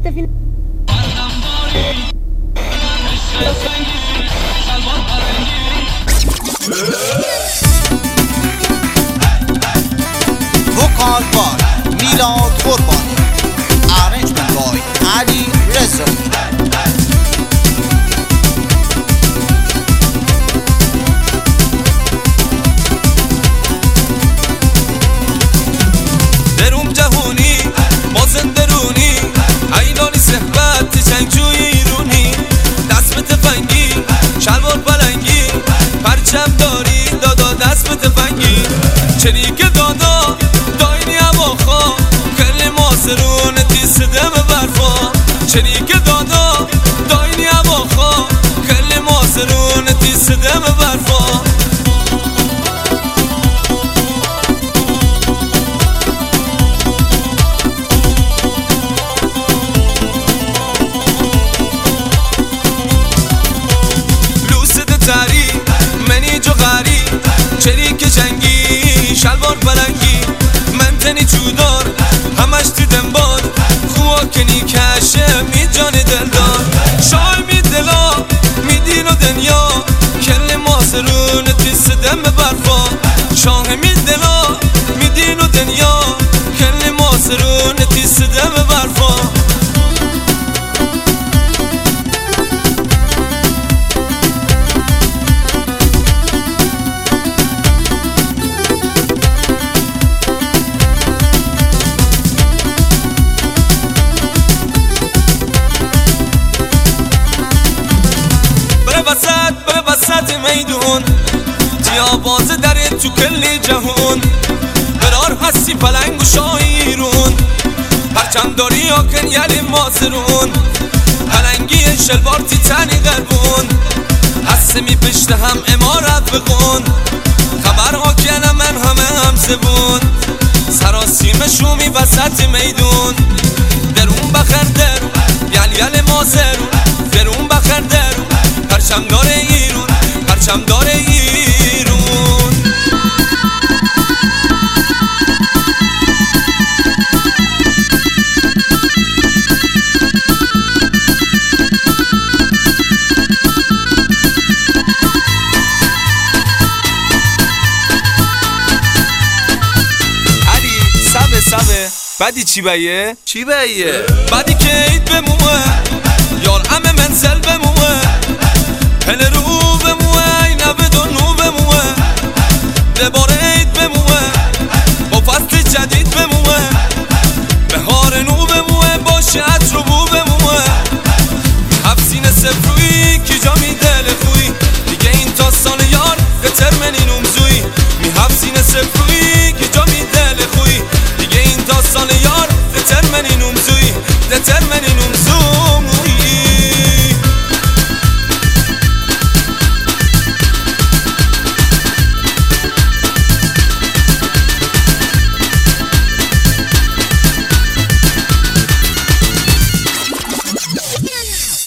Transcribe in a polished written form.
سفینه وکال بای میلاد قربانی، ارنجمنت بای علی رضایی. دروم جهونی مازن درونی ایلانی صحبت جنگجوی ایرونی، دست به تفنگی شلوار پلنگی، پرچم داری دادا دست به تفنگی، چریک دادا داینی هواخوا کل ماسرون تیسدم برفا، چریک دادا داینی هواخوا کل ماسرون تیسدم برفا. چریک جنگی شلوار پلنگی، من تنی چودار همش تو دنبال، خواه کنی کشه می جان دلدار، شای می دلا می دین و دنیا کل ماسرون تیسدم برفا، شاه می دلا می دین و دنیا کل ماسرون تیسدم برفا. بره وسط میدون تی آواز داره تو کلی جهون، برار هستی پلنگ و شایرون، پرچم داری آکن یلی ماسرون، پلنگی شلوار تی تنی غربون، هسته می پشت هم امارت بخون، خبر ها کنم من همه هم زبون، سراسیم شومی وسط میدون، درون بخر درون یل ماسرون، درون بخر درون پرچم داره ایرون، پرچم داره ایرون. علی سبه بعدی چی بیه؟ چی بیه؟ بعدی که اید بموه یار امه منزل بموه، پل رو بموه این بدون نو بموه، دباره عید بموه با فصل جدید بموه، بهار نو بموه باشه عطر و بو بموه، حفظین سفروی کی جا می دل خوی دیگه این تا سال یار دترمنین اومزوی، می حفظین سفروی کی جا می دل خوی دیگه این تا سال یار دترمنین اومزوی، دترمنین